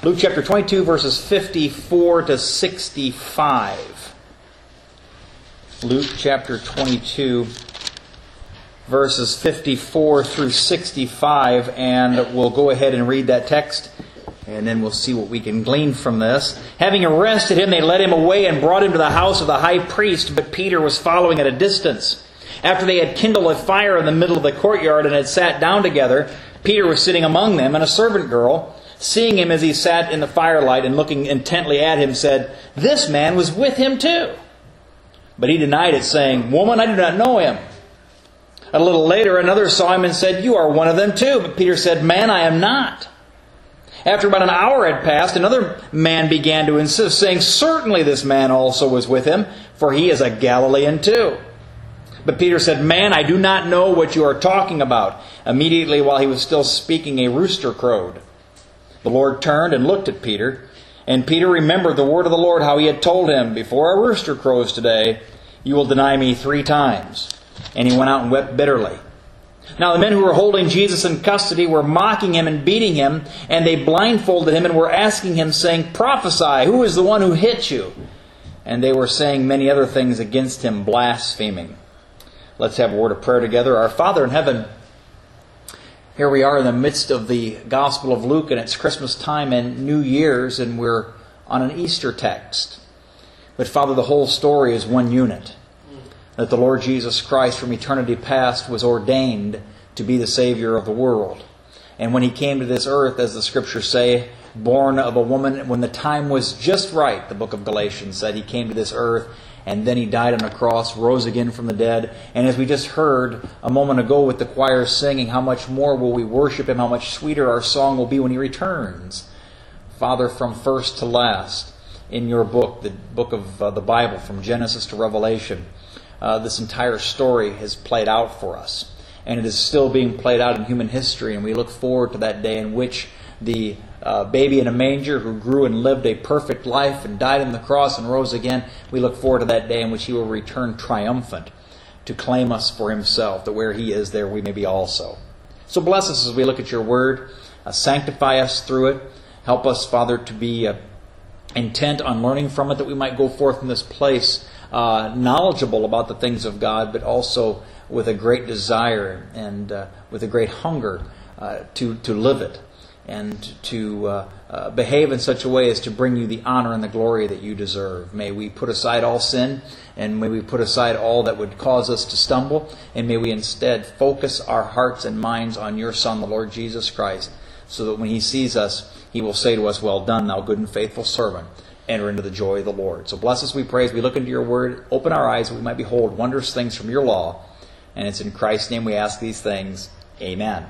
Luke chapter 22, verses 54 to 65. Luke chapter 22, verses 54 through 65, and we'll go ahead and read that text, and then we'll see what we can glean from this. Having arrested him, they led him away and brought him to the house of the high priest, but Peter was following at a distance. After they had kindled a fire in the middle of the courtyard and had sat down together, Peter was sitting among them, and a servant girl, seeing him as he sat in the firelight and looking intently at him, said, "This man was with him too." But he denied it, saying, "Woman, I do not know him." A little later, another saw him and said, "You are one of them too." But Peter said, "Man, I am not." After about an hour had passed, another man began to insist, saying, "Certainly this man also was with him, for he is a Galilean too." But Peter said, "Man, I do not know what you are talking about." Immediately while he was still speaking, a rooster crowed. The Lord turned and looked at Peter, and Peter remembered the word of the Lord, how he had told him, "Before a rooster crows today, you will deny me 3 times." And he went out and wept bitterly. Now the men who were holding Jesus in custody were mocking him and beating him, and they blindfolded him and were asking him, saying, "Prophesy, who is the one who hit you?" And they were saying many other things against him, blaspheming. Let's have a word of prayer together. Our Father in heaven, here we are in the midst of the Gospel of Luke, and it's Christmas time and New Year's, and we're on an Easter text. But Father, the whole story is one unit. That the Lord Jesus Christ from eternity past was ordained to be the Savior of the world. And when He came to this earth, as the Scriptures say, born of a woman, when the time was just right, the book of Galatians said, He came to this earth, and then He died on a cross, rose again from the dead. And as we just heard a moment ago with the choir singing, how much more will we worship Him, how much sweeter our song will be when He returns. Father, from first to last, in Your book, the book of the Bible, from Genesis to Revelation, this entire story has played out for us. And it is still being played out in human history, and we look forward to that day in which the baby in a manger who grew and lived a perfect life and died on the cross and rose again, we look forward to that day in which He will return triumphant to claim us for Himself, that where He is, there we may be also. So bless us as we look at Your Word. Sanctify us through it. Help us, Father, to be intent on learning from it, that we might go forth from this place knowledgeable about the things of God, but also with a great desire and with a great hunger to live it and to behave in such a way as to bring You the honor and the glory that You deserve. May we put aside all sin, and may we put aside all that would cause us to stumble, and may we instead focus our hearts and minds on Your Son, the Lord Jesus Christ, so that when He sees us, He will say to us, "Well done, thou good and faithful servant. Enter into the joy of the Lord." So bless us, we pray, as we look into Your Word. Open our eyes that we might behold wondrous things from Your law. And it's in Christ's name we ask these things. Amen.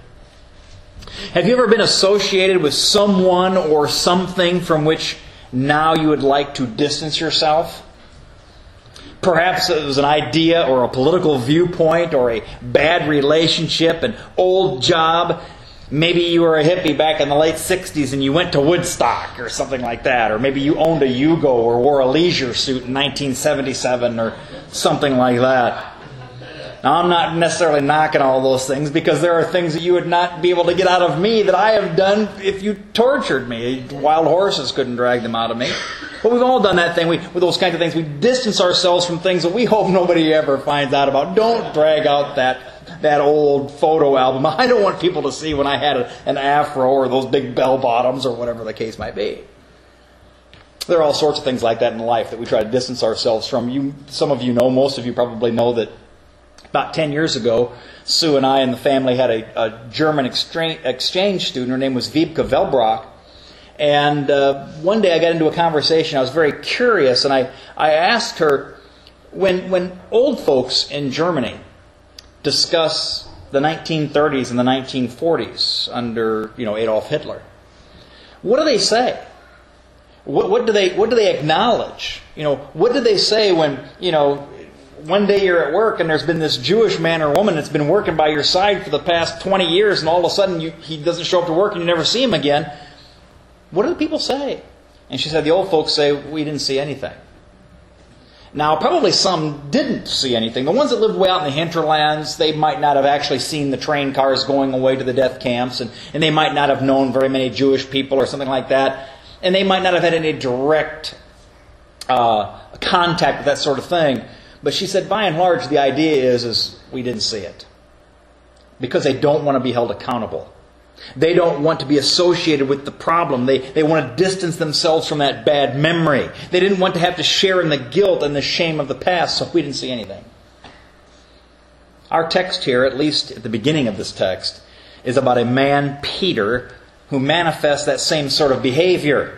Have you ever been associated with someone or something from which now you would like to distance yourself? Perhaps it was an idea or a political viewpoint or a bad relationship, an old job. Maybe you were a hippie back in the late 60s and you went to Woodstock or something like that. Or maybe you owned a Yugo or wore a leisure suit in 1977 or something like that. Now, I'm not necessarily knocking all those things, because there are things that you would not be able to get out of me that I have done if you tortured me. Wild horses couldn't drag them out of me. But we've all done that thing. With those kinds of things, we distance ourselves from things that we hope nobody ever finds out about. Don't drag out that old photo album. I don't want people to see when I had an afro or those big bell bottoms or whatever the case might be. There are all sorts of things like that in life that we try to distance ourselves from. Some of you know, most of you probably know that about 10 years ago, Sue and I and the family had a German exchange student. Her name was Wiebke Velbrock. And one day I got into a conversation. I was very curious, and I asked her, when old folks in Germany discuss the 1930s and the 1940s under Adolf Hitler, what do they say? What do they acknowledge? What do they say when one day you're at work and there's been this Jewish man or woman that's been working by your side for the past 20 years, and all of a sudden he doesn't show up to work and you never see him again? What do the people say? And she said, the old folks say, "We didn't see anything." Now, probably some didn't see anything. The ones that lived way out in the hinterlands, they might not have actually seen the train cars going away to the death camps, and they might not have known very many Jewish people or something like that, and they might not have had any direct contact with that sort of thing. But she said, by and large, the idea is we didn't see it. Because they don't want to be held accountable. They don't want to be associated with the problem. They want to distance themselves from that bad memory. They didn't want to have to share in the guilt and the shame of the past, so we didn't see anything. Our text here, at least at the beginning of this text, is about a man, Peter, who manifests that same sort of behavior.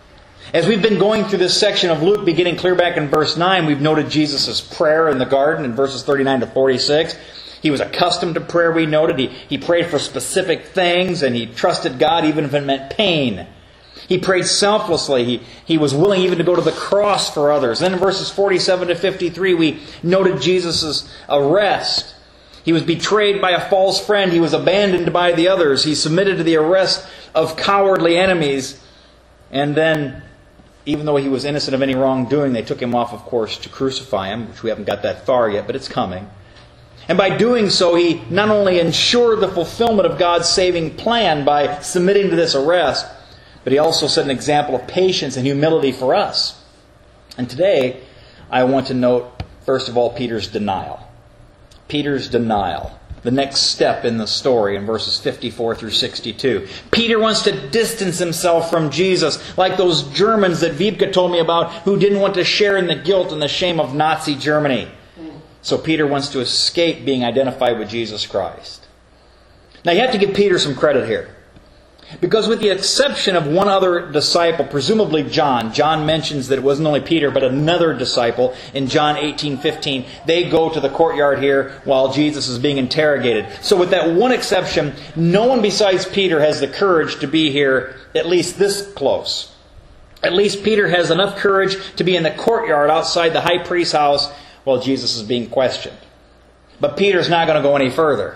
As we've been going through this section of Luke, beginning clear back in verse 9, we've noted Jesus' prayer in the garden in verses 39 to 46. He was accustomed to prayer, we noted. He prayed for specific things, and he trusted God even if it meant pain. He prayed selflessly. He was willing even to go to the cross for others. Then in verses 47 to 53, we noted Jesus' arrest. He was betrayed by a false friend. He was abandoned by the others. He submitted to the arrest of cowardly enemies. And then, even though he was innocent of any wrongdoing, they took him off, of course, to crucify him, which we haven't got that far yet, but it's coming. And by doing so, he not only ensured the fulfillment of God's saving plan by submitting to this arrest, but he also set an example of patience and humility for us. And today, I want to note, first of all, Peter's denial. Peter's denial. The next step in the story in verses 54 through 62. Peter wants to distance himself from Jesus, like those Germans that Wiebke told me about who didn't want to share in the guilt and the shame of Nazi Germany. So Peter wants to escape being identified with Jesus Christ. Now you have to give Peter some credit here. Because with the exception of one other disciple, presumably John mentions that it wasn't only Peter, but another disciple in John 18:15. They go to the courtyard here while Jesus is being interrogated. So with that one exception, no one besides Peter has the courage to be here at least this close. At least Peter has enough courage to be in the courtyard outside the high priest's house while Jesus is being questioned. But Peter's not going to go any further.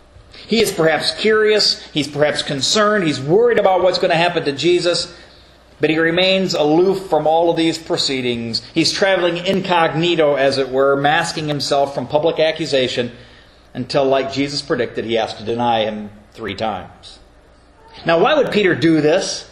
He is perhaps curious, he's perhaps concerned, he's worried about what's going to happen to Jesus, but he remains aloof from all of these proceedings. He's traveling incognito, as it were, masking himself from public accusation until, like Jesus predicted, he has to deny him 3 times. Now, why would Peter do this?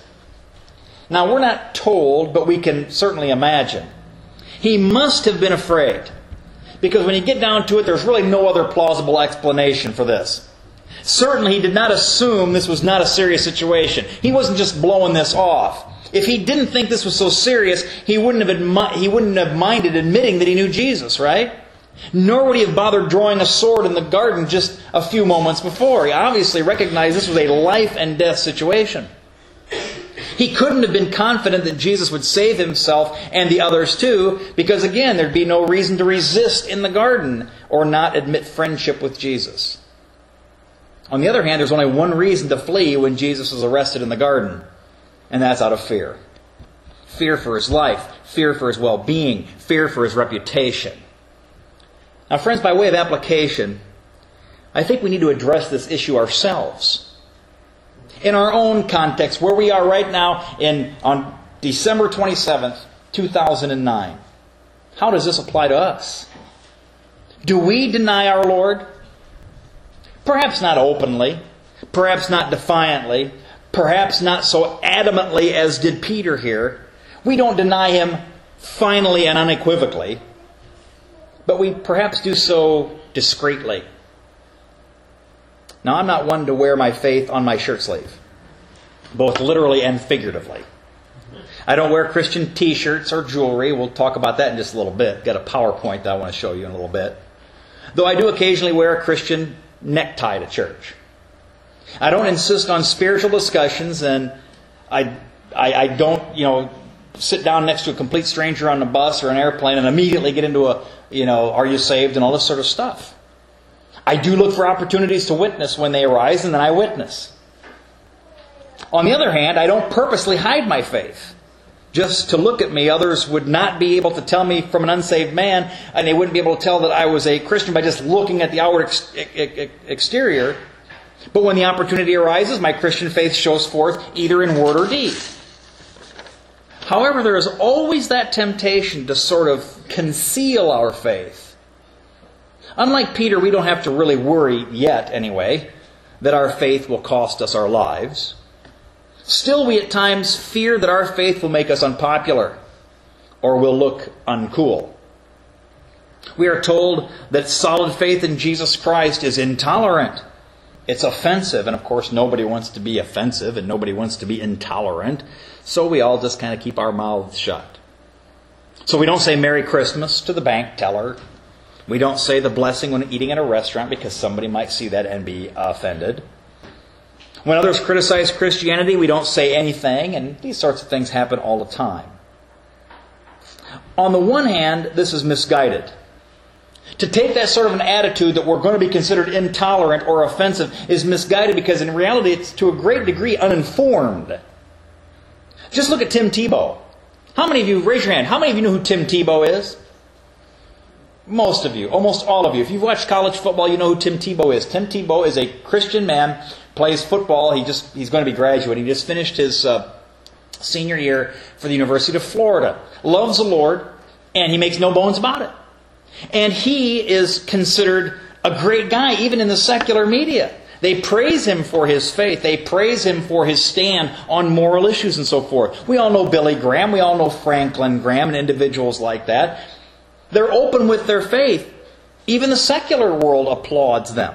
Now, we're not told, but we can certainly imagine. He must have been afraid. Because when you get down to it, there's really no other plausible explanation for this. Certainly, he did not assume this was not a serious situation. He wasn't just blowing this off. If he didn't think this was so serious, he wouldn't have minded admitting that he knew Jesus, right? Nor would he have bothered drawing a sword in the garden just a few moments before. He obviously recognized this was a life and death situation. He couldn't have been confident that Jesus would save himself and the others too, because again, there'd be no reason to resist in the garden or not admit friendship with Jesus. On the other hand, there's only one reason to flee when Jesus is arrested in the garden, and that's out of fear. Fear for his life, fear for his well-being, fear for his reputation. Now, friends, by way of application, I think we need to address this issue ourselves. In our own context, where we are right now on December 27th, 2009. How does this apply to us? Do we deny our Lord? Perhaps not openly, perhaps not defiantly, perhaps not so adamantly as did Peter here. We don't deny Him finally and unequivocally, but we perhaps do so discreetly. Now, I'm not one to wear my faith on my shirt sleeve, both literally and figuratively. I don't wear Christian t-shirts or jewelry. We'll talk about that in just a little bit. Got a PowerPoint that I want to show you in a little bit. Though I do occasionally wear a Christian necktie to church. I don't insist on spiritual discussions, and I don't, sit down next to a complete stranger on the bus or an airplane and immediately get into are you saved and all this sort of stuff. I do look for opportunities to witness when they arise, and then I witness. On the other hand, I don't purposely hide my faith. Just to look at me, others would not be able to tell me from an unsaved man, and they wouldn't be able to tell that I was a Christian by just looking at the outward exterior. But when the opportunity arises, my Christian faith shows forth either in word or deed. However, there is always that temptation to sort of conceal our faith. Unlike Peter, we don't have to really worry yet, anyway, that our faith will cost us our lives. Still, we at times fear that our faith will make us unpopular or will look uncool. We are told that solid faith in Jesus Christ is intolerant. It's offensive, and of course nobody wants to be offensive and nobody wants to be intolerant, so we all just kind of keep our mouths shut. So we don't say Merry Christmas to the bank teller. We don't say the blessing when eating at a restaurant because somebody might see that and be offended. When others criticize Christianity, we don't say anything, and these sorts of things happen all the time. On the one hand, this is misguided. To take that sort of an attitude that we're going to be considered intolerant or offensive is misguided because in reality it's to a great degree uninformed. Just look at Tim Tebow. How many of you, raise your hand, how many of you know who Tim Tebow is? Most of you, almost all of you. If you've watched college football, you know who Tim Tebow is. Tim Tebow is a Christian man, plays football. He's going to be graduating. He just finished his senior year for the University of Florida. Loves the Lord, and he makes no bones about it. And he is considered a great guy, even in the secular media. They praise him for his faith. They praise him for his stand on moral issues and so forth. We all know Billy Graham. We all know Franklin Graham and individuals like that. They're open with their faith. Even the secular world applauds them.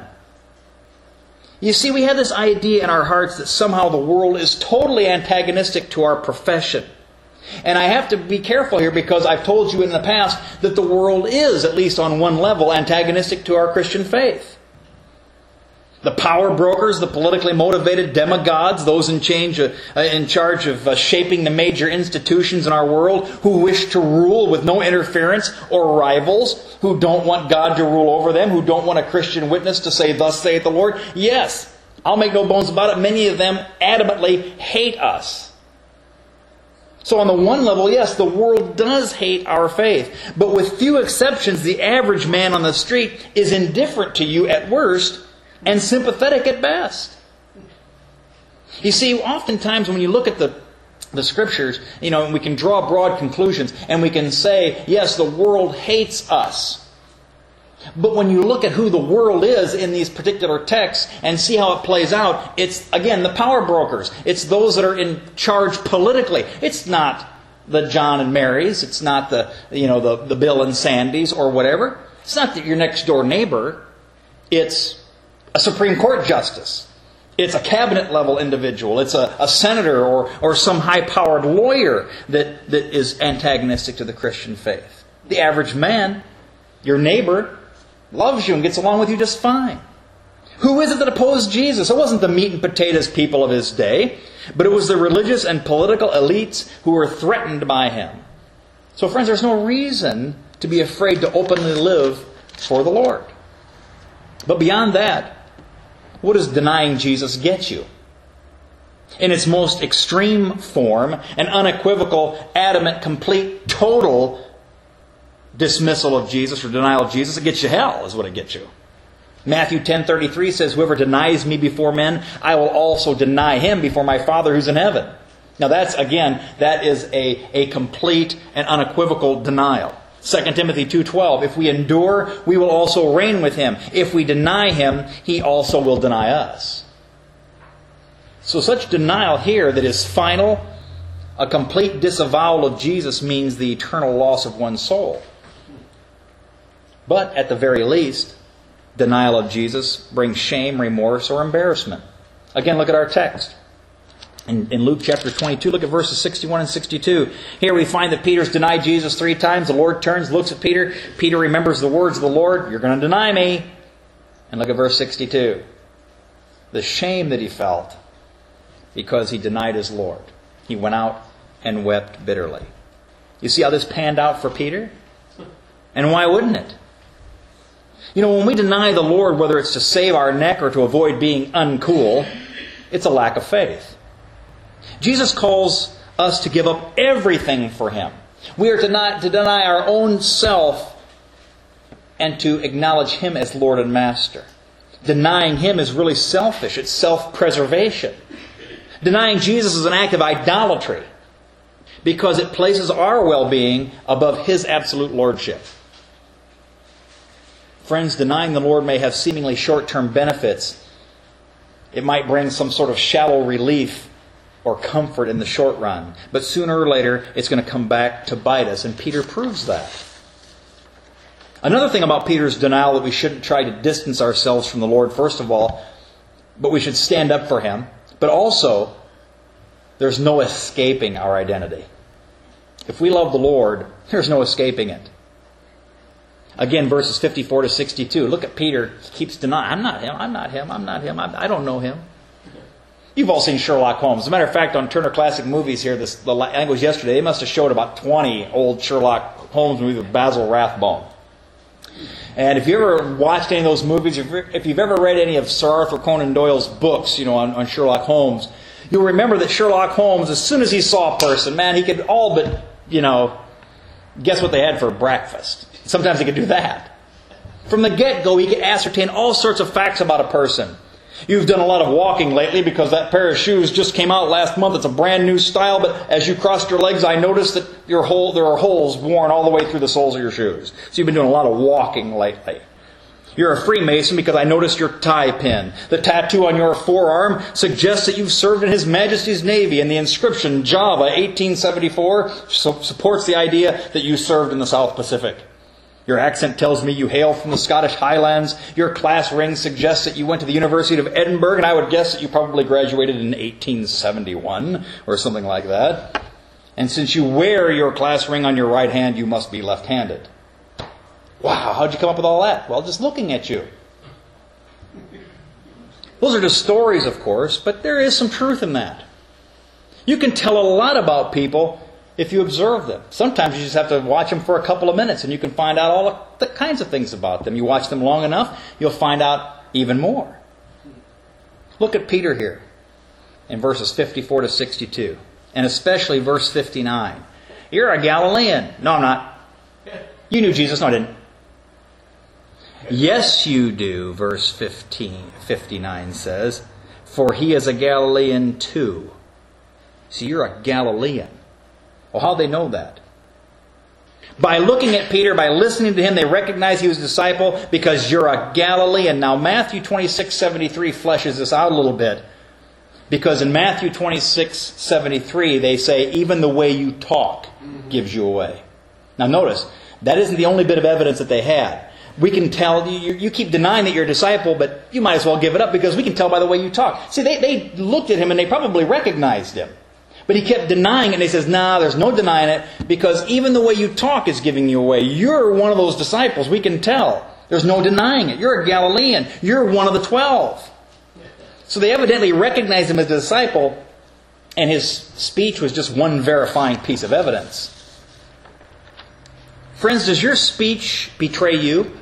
You see, we have this idea in our hearts that somehow the world is totally antagonistic to our profession. And I have to be careful here because I've told you in the past that the world is, at least on one level, antagonistic to our Christian faith. The power brokers, the politically motivated demagogues, those in charge of shaping the major institutions in our world, who wish to rule with no interference or rivals, who don't want God to rule over them, who don't want a Christian witness to say, "Thus saith the Lord." Yes, I'll make no bones about it. Many of them adamantly hate us. So on the one level, yes, the world does hate our faith. But with few exceptions, the average man on the street is indifferent to you at worst and sympathetic at best. You see, oftentimes when you look at the Scriptures, we can draw broad conclusions and we can say, yes, the world hates us. But when you look at who the world is in these particular texts and see how it plays out, it's, again, the power brokers. It's those that are in charge politically. It's not the John and Marys. It's not the Bill and Sandys or whatever. It's not your next door neighbor. It's a Supreme Court justice. It's a cabinet level individual. It's a senator or some high-powered lawyer that is antagonistic to the Christian faith. The average man, your neighbor, loves you and gets along with you just fine. Who is it that opposed Jesus? It wasn't the meat and potatoes people of his day, but it was the religious and political elites who were threatened by him. So friends, there's no reason to be afraid to openly live for the Lord. But beyond that, what does denying Jesus get you? In its most extreme form, an unequivocal, adamant, complete, total dismissal of Jesus or denial of Jesus, it gets you hell, is what it gets you. Matthew 10:33 says, "Whoever denies me before men, I will also deny him before my Father who's in heaven." Now that is a complete and unequivocal denial. 2 Timothy 2:12, "If we endure, we will also reign with him. If we deny him, he also will deny us." So such denial here that is final, a complete disavowal of Jesus, means the eternal loss of one's soul. But at the very least, denial of Jesus brings shame, remorse, or embarrassment. Again, look at our text. In Luke chapter 22, look at verses 61 and 62. Here we find that Peter's denied Jesus 3 times. The Lord turns, looks at Peter. Peter remembers the words of the Lord, "You're going to deny me." And look at verse 62. The shame that he felt because he denied his Lord. He went out and wept bitterly. You see how this panned out for Peter? And why wouldn't it? When we deny the Lord, whether it's to save our neck or to avoid being uncool, it's a lack of faith. Jesus calls us to give up everything for Him. We are to deny our own self and to acknowledge Him as Lord and Master. Denying Him is really selfish. It's self-preservation. Denying Jesus is an act of idolatry. because it places our well-being above His absolute lordship. Friends, denying the Lord may have seemingly short-term benefits. It might bring some sort of shallow relief or comfort in the short run. But sooner or later, it's going to come back to bite us. And Peter proves that. Another thing about Peter's denial, that we shouldn't try to distance ourselves from the Lord, first of all, but we should stand up for Him. But also, there's no escaping our identity. If we love the Lord, there's no escaping it. Again, verses 54 to 62. Look at Peter. He keeps denying, I'm not him, I'm not him, I'm not him, I don't know him. You've all seen Sherlock Holmes. As a matter of fact, on Turner Classic Movies here, I think it was yesterday, they must have showed about 20 old Sherlock Holmes movies with Basil Rathbone. And if you ever watched any of those movies, if you've ever read any of Sir Arthur Conan Doyle's books, on Sherlock Holmes, you'll remember that Sherlock Holmes, as soon as he saw a person, man, he could all but, guess what they had for breakfast. Sometimes he could do that. From the get-go, he could ascertain all sorts of facts about a person. You've done a lot of walking lately because that pair of shoes just came out last month. It's a brand new style, but as you crossed your legs, I noticed that there are holes worn all the way through the soles of your shoes. So you've been doing a lot of walking lately. You're a Freemason because I noticed your tie pin. The tattoo on your forearm suggests that you've served in His Majesty's Navy, and the inscription, Java 1874, supports the idea that you served in the South Pacific. Your accent tells me you hail from the Scottish Highlands. Your class ring suggests that you went to the University of Edinburgh, and I would guess that you probably graduated in 1871 or something like that. And since you wear your class ring on your right hand, you must be left-handed. Wow, how'd you come up with all that? Well, just looking at you. Those are just stories, of course, but there is some truth in that. You can tell a lot about people if you observe them. Sometimes you just have to watch them for a couple of minutes and you can find out all the kinds of things about them. You watch them long enough, you'll find out even more. Look at Peter here in verses 54 to 62, and especially verse 59. You're a Galilean. No, I'm not. You knew Jesus. No, I didn't. Yes, you do, verse 59 says, for he is a Galilean too. See, you're a Galilean. Well, how'd they know that? By looking at Peter, by listening to him, they recognize he was a disciple because you're a Galilean. Now, Matthew 26:73 fleshes this out a little bit. Because in Matthew 26:73, they say, even the way you talk gives you away. Now, notice, that isn't the only bit of evidence that they had. We can tell, you keep denying that you're a disciple, but you might as well give it up because we can tell by the way you talk. See, they looked at him and they probably recognized him. But he kept denying it, and he says, nah, there's no denying it, because even the way you talk is giving you away. You're one of those disciples, we can tell. There's no denying it. You're a Galilean. You're one of the 12. So they evidently recognized him as a disciple, and his speech was just one verifying piece of evidence. Friends, does your speech betray you?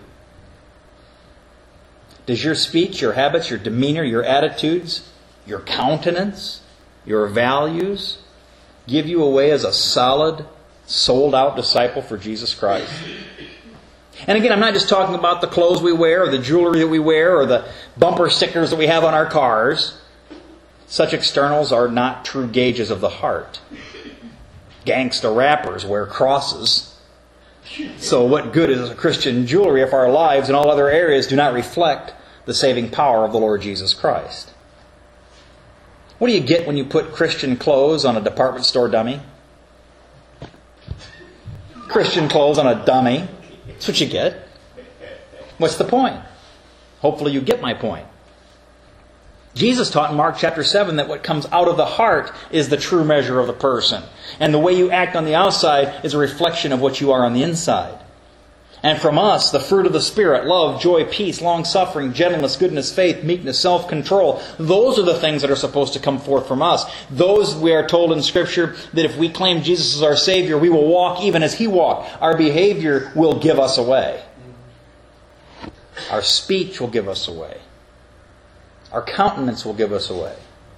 Does your speech, your habits, your demeanor, your attitudes, your countenance, your values give you away as a solid, sold-out disciple for Jesus Christ? And again, I'm not just talking about the clothes we wear, or the jewelry that we wear, or the bumper stickers that we have on our cars. Such externals are not true gauges of the heart. Gangsta rappers wear crosses. So what good is Christian jewelry if our lives in all other areas do not reflect the saving power of the Lord Jesus Christ? What do you get when you put Christian clothes on a department store dummy? Christian clothes on a dummy. That's what you get. What's the point? Hopefully you get my point. Jesus taught in Mark chapter 7 that what comes out of the heart is the true measure of the person. And the way you act on the outside is a reflection of what you are on the inside. And from us, the fruit of the Spirit, love, joy, peace, long-suffering, gentleness, goodness, faith, meekness, self-control. Those are the things that are supposed to come forth from us. Those, we are told in Scripture, that if we claim Jesus as our Savior, we will walk even as He walked. Our behavior will give us away. Our speech will give us away. Our countenance will give us away.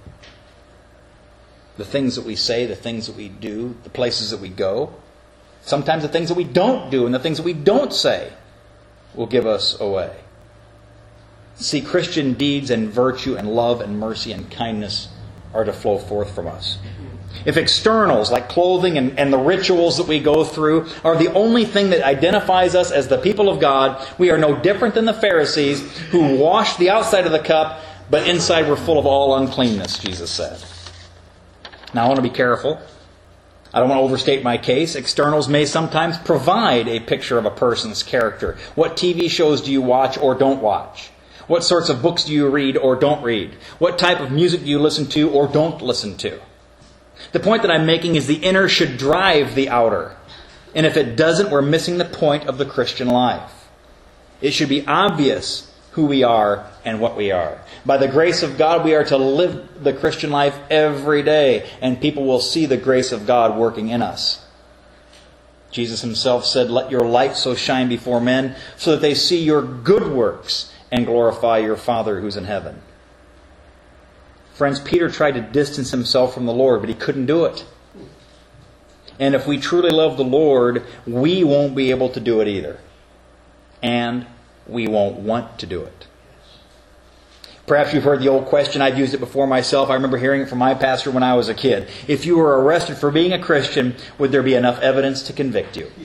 The things that we say, the things that we do, the places that we go. Sometimes the things that we don't do and the things that we don't say will give us away. See, Christian deeds and virtue and love and mercy and kindness are to flow forth from us. If externals like clothing and the rituals that we go through are the only thing that identifies us as the people of God, we are no different than the Pharisees who washed the outside of the cup, but inside were full of all uncleanness, Jesus said. Now I want to be careful. I don't want to overstate my case. Externals may sometimes provide a picture of a person's character. What TV shows do you watch or don't watch? What sorts of books do you read or don't read? What type of music do you listen to or don't listen to? The point that I'm making is the inner should drive the outer. And if it doesn't, we're missing the point of the Christian life. It should be obvious who we are and what we are. By the grace of God, we are to live the Christian life every day, and people will see the grace of God working in us. Jesus himself said, "Let your light so shine before men, so that they see your good works and glorify your Father who's in heaven." Friends, Peter tried to distance himself from the Lord, but he couldn't do it. And if we truly love the Lord, we won't be able to do it either. And we won't want to do it. Perhaps you've heard the old question. I've used it before myself. I remember hearing it from my pastor when I was a kid. If you were arrested for being a Christian, would there be enough evidence to convict you?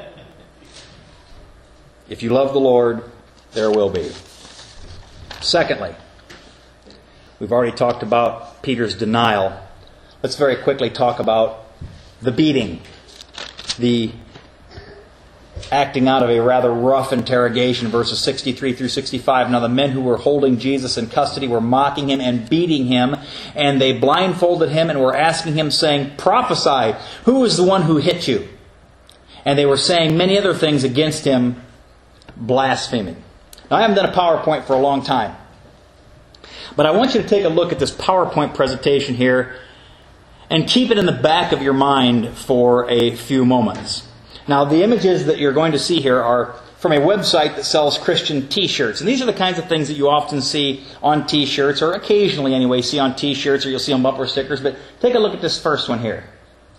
If you love the Lord, there will be. Secondly, we've already talked about Peter's denial. Let's very quickly talk about the beating. The acting out of a rather rough interrogation, verses 63 through 65. Now the men who were holding Jesus in custody were mocking him and beating him, and they blindfolded him and were asking him, saying, "Prophesy, who is the one who hit you?" And they were saying many other things against him, blaspheming. Now I haven't done a PowerPoint for a long time, but I want you to take a look at this PowerPoint presentation here and keep it in the back of your mind for a few moments. Now, the images that you're going to see here are from a website that sells Christian t-shirts. And these are the kinds of things that you often see on t-shirts, or occasionally anyway see on t-shirts, or you'll see on bumper stickers. But take a look at this first one here.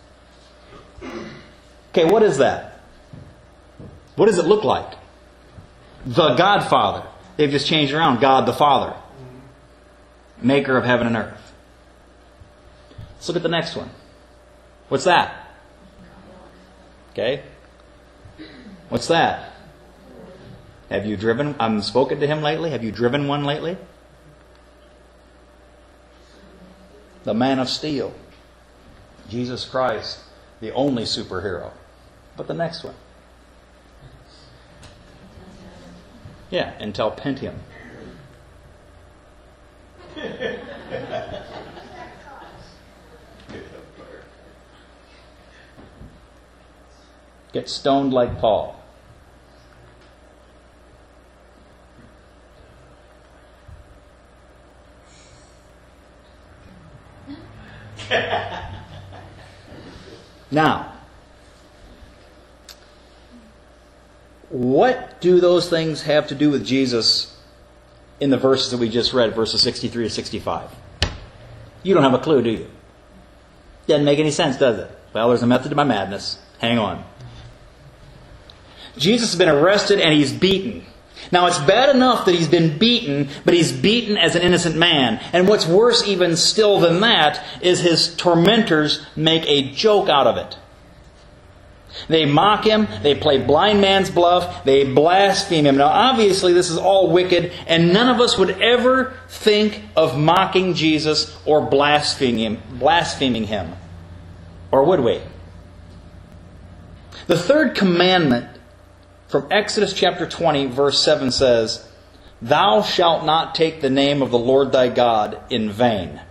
Okay, what is that? What does it look like? The Godfather. They've just changed it around. God the Father. Maker of heaven and earth. Let's look at the next one. What's that? Okay. What's that? Have you spoken to him lately? Have you driven one lately? The Man of Steel. Jesus Christ, the only superhero. But the next one. Yeah, Intel Pentium. Get stoned like Paul. Now, what do those things have to do with Jesus in the verses that we just read, verses 63 to 65? You don't have a clue, do you? Doesn't make any sense, does it? Well, there's a method to my madness. Hang on. Jesus has been arrested and he's beaten. Now, it's bad enough that he's been beaten, but he's beaten as an innocent man. And what's worse even still than that is his tormentors make a joke out of it. They mock him, they play blind man's bluff, they blaspheme him. Now, obviously, this is all wicked, and none of us would ever think of mocking Jesus or blaspheming him. Or would we? The third commandment from Exodus chapter 20, verse 7 says, "Thou shalt not take the name of the Lord thy God in vain.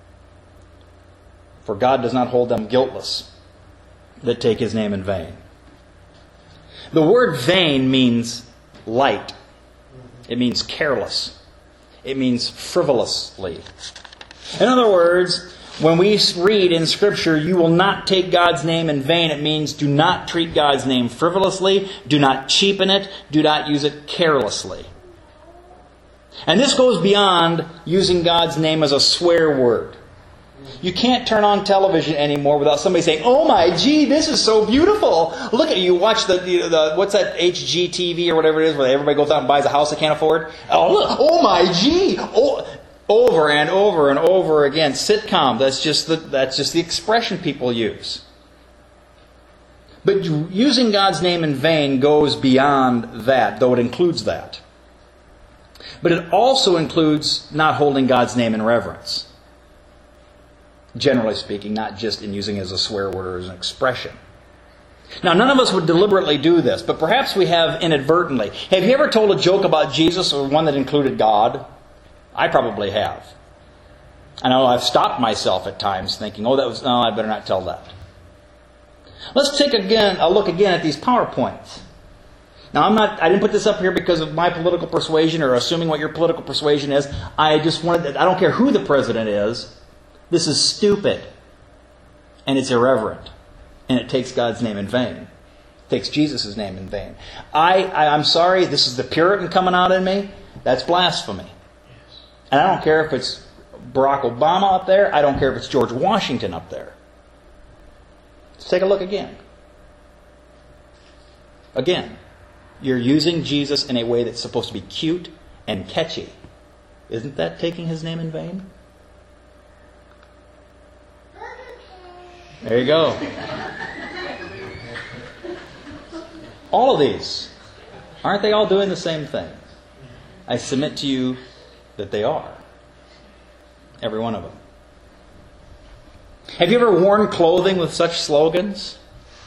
For God does not hold them guiltless that take his name in vain." The word vain means light. It means careless. It means frivolously. In other words, when we read in Scripture, "You will not take God's name in vain," it means do not treat God's name frivolously, do not cheapen it, do not use it carelessly. And this goes beyond using God's name as a swear word. You can't turn on television anymore without somebody saying, "Oh my gee, this is so beautiful. Look at you watch the what's that HGTV or whatever it is where everybody goes out and buys a house they can't afford? Oh, look, oh my gee. Oh." Over and over and over again. Sitcom, that's just the expression people use. But using God's name in vain goes beyond that, though it includes that. But it also includes not holding God's name in reverence. Generally speaking, not just in using it as a swear word or as an expression. Now, none of us would deliberately do this, but perhaps we have inadvertently. Have you ever told a joke about Jesus or one that included God? I probably have. I know I've stopped myself at times thinking, I better not tell that. Let's take a look again at these PowerPoints. Now, I didn't put this up here because of my political persuasion or assuming what your political persuasion is. I don't care who the president is. This is stupid. And it's irreverent. And it takes God's name in vain. It takes Jesus' name in vain. I'm sorry, this is the Puritan coming out in me. That's blasphemy. And I don't care if it's Barack Obama up there. I don't care if it's George Washington up there. Let's take a look again. Again, you're using Jesus in a way that's supposed to be cute and catchy. Isn't that taking His name in vain? There you go. All of these, aren't they all doing the same thing? I submit to you that they are. Every one of them. Have you ever worn clothing with such slogans?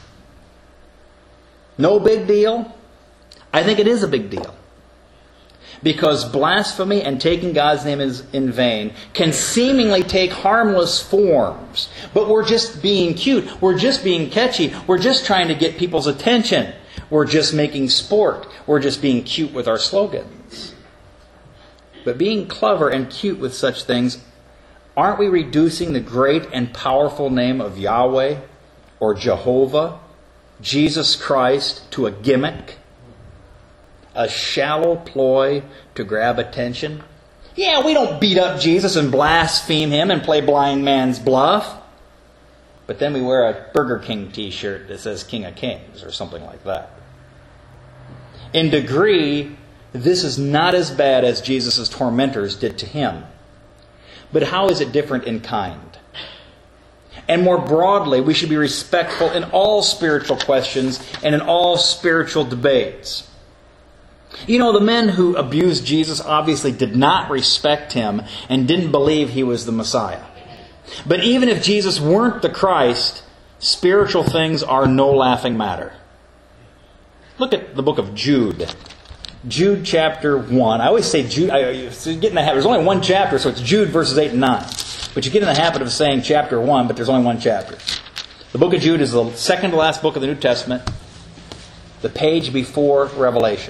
No big deal? I think it is a big deal. Because blasphemy and taking God's name in vain can seemingly take harmless forms. But we're just being cute. We're just being catchy. We're just trying to get people's attention. We're just making sport. We're just being cute with our slogans. But being clever and cute with such things, aren't we reducing the great and powerful name of Yahweh or Jehovah, Jesus Christ, to a gimmick? A shallow ploy to grab attention? Yeah, we don't beat up Jesus and blaspheme Him and play blind man's bluff. But then we wear a Burger King t-shirt that says King of Kings or something like that. In degree, this is not as bad as Jesus' tormentors did to Him. But how is it different in kind? And more broadly, we should be respectful in all spiritual questions and in all spiritual debates. You know, the men who abused Jesus obviously did not respect Him and didn't believe He was the Messiah. But even if Jesus weren't the Christ, spiritual things are no laughing matter. Look at the book of Jude. Jude chapter 1. I always say Jude. There's only one chapter, so it's Jude verses 8 and 9. But you get in the habit of saying chapter 1, but there's only one chapter. The book of Jude is the second to last book of the New Testament. The page before Revelation.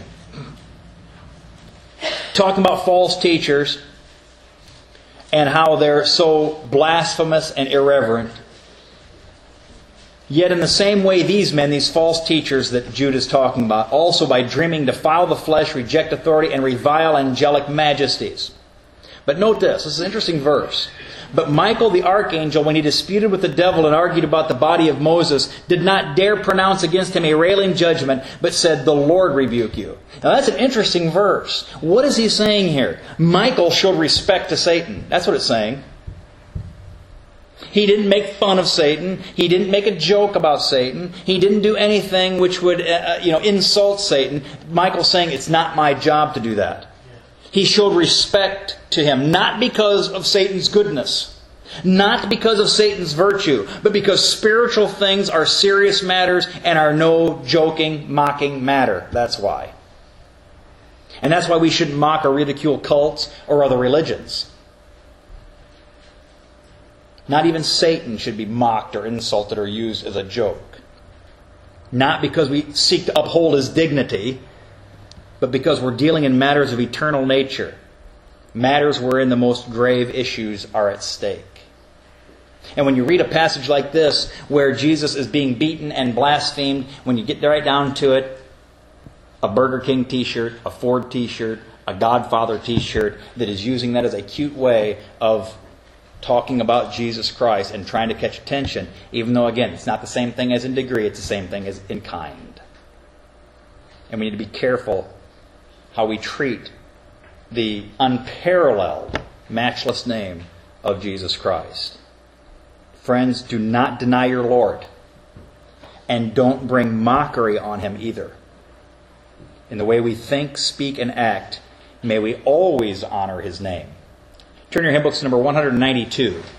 Talking about false teachers and how they're so blasphemous and irreverent. Yet in the same way, these men, these false teachers that Jude is talking about, also by dreaming defile the flesh, reject authority, and revile angelic majesties. But note this is an interesting verse. But Michael the archangel, when he disputed with the devil and argued about the body of Moses, did not dare pronounce against him a railing judgment, but said, "The Lord rebuke you." Now that's an interesting verse. What is he saying here? Michael showed respect to Satan. That's what it's saying. He didn't make fun of Satan. He didn't make a joke about Satan. He didn't do anything which would insult Satan. Michael's saying, it's not my job to do that. He showed respect to him, not because of Satan's goodness, not because of Satan's virtue, but because spiritual things are serious matters and are no joking, mocking matter. That's why. And that's why we shouldn't mock or ridicule cults or other religions. Not even Satan should be mocked or insulted or used as a joke. Not because we seek to uphold his dignity, but because we're dealing in matters of eternal nature. Matters wherein the most grave issues are at stake. And when you read a passage like this, where Jesus is being beaten and blasphemed, when you get right down to it, a Burger King t-shirt, a Ford t-shirt, a Godfather t-shirt that is using that as a cute way of talking about Jesus Christ and trying to catch attention, even though, again, it's not the same thing as in degree, it's the same thing as in kind. And we need to be careful how we treat the unparalleled matchless name of Jesus Christ. Friends, do not deny your Lord. And don't bring mockery on him either. In the way we think, speak, and act, may we always honor his name. Turn your hymn books to number 192.